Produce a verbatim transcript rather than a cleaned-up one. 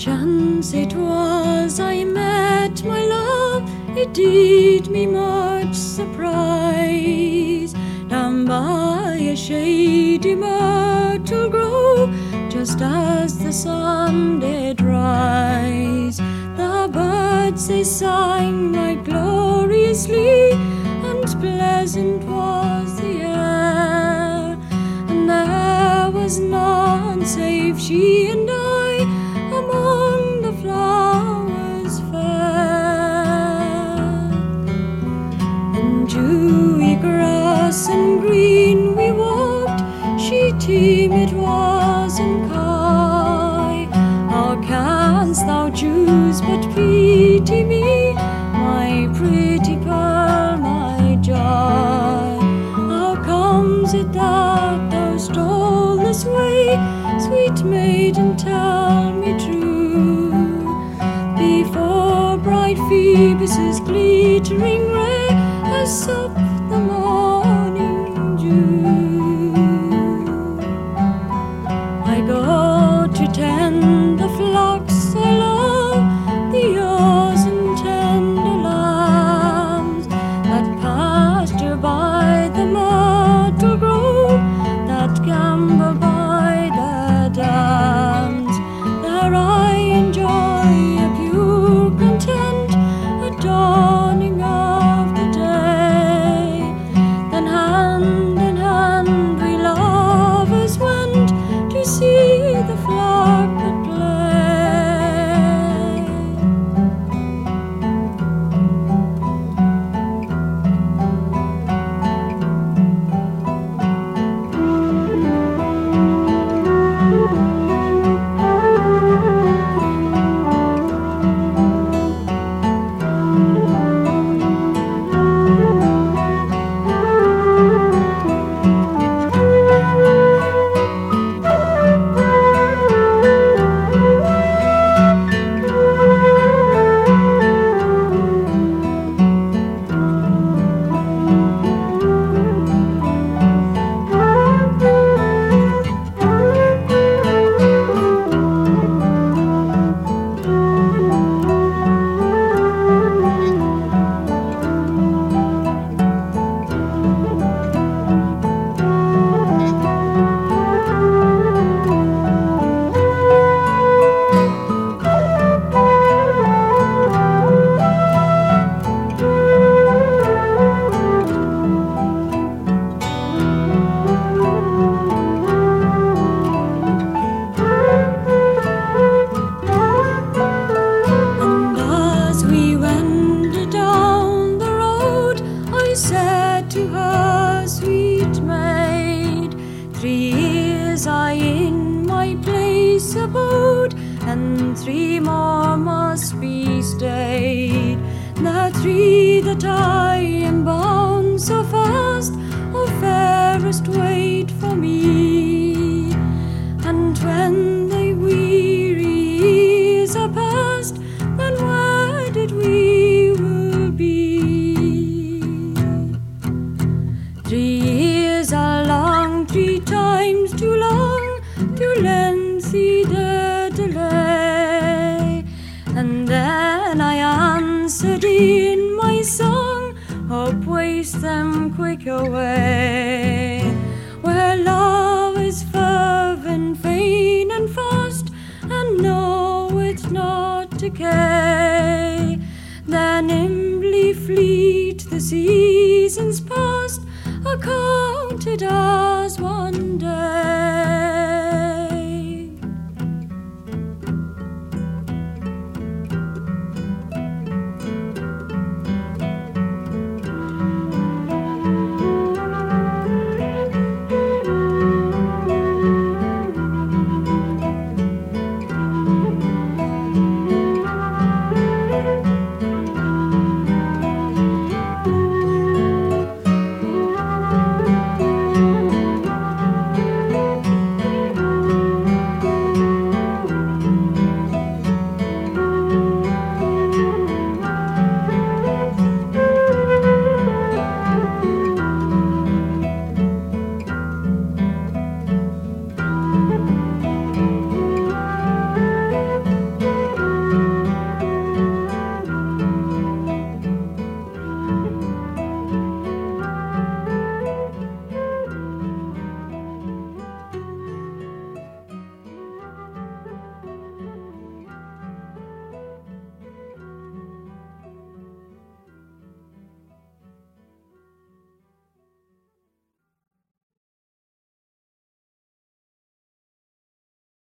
chance it was I met my love, it did me much surprise. Down by a shady myrtle grove, just as the sun did rise, the birds they sang right gloriously, and pleasant was the air, and there was none save she and I among the flowers fair. In dewy grass and green we walked, she timid was and coy. How canst thou choose but pity me, my pretty pearl, my joy? How comes it that thou stole this way, sweet maiden, tell me true, before bright Phoebus' glittering ray has supped the morning dew? I go to tend the flocks I love, the ewes and tender lambs, that pasture by the myrtle grove, that gambol by the dams. There I enjoy a pure content, a dawning of the day. Then hand in hand we lovers went to see the flock at play. Said to her, sweet maid, three years I in my place abode, and three more must be stayed. The three that I am bound so fast, O fairest, wait for me. And when the weary years are past, then wedded we will be. Three years are long, three times too long, too lengthy the delay. And then I answered in my song, hope waste them quick away. Where love is fervent, vain and fast, and knoweth not decay, then nimbly fleet the seasons past, accounted as one day.